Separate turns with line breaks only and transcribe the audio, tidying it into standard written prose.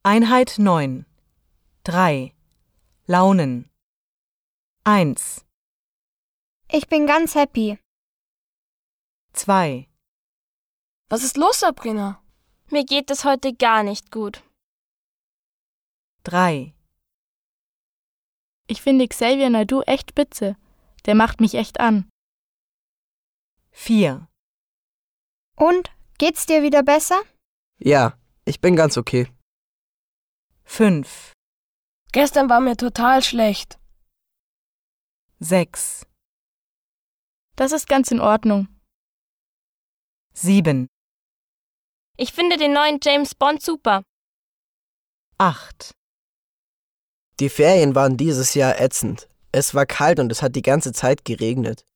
Einheit 9. 3. Launen. 1,
Ich bin ganz happy.
2,
Was ist los, Sabrina?
Mir geht es heute gar nicht gut.
3,
Ich finde Xavier Naidoo echt spitze. Der macht mich echt an.
4,
Und, geht's dir wieder besser?
Ja, ich bin ganz okay.
5,
Gestern war mir total schlecht.
6,
Das ist ganz in Ordnung.
7,
Ich finde den neuen James Bond super.
8,
Die Ferien waren dieses Jahr ätzend. Es war kalt und es hat die ganze Zeit geregnet.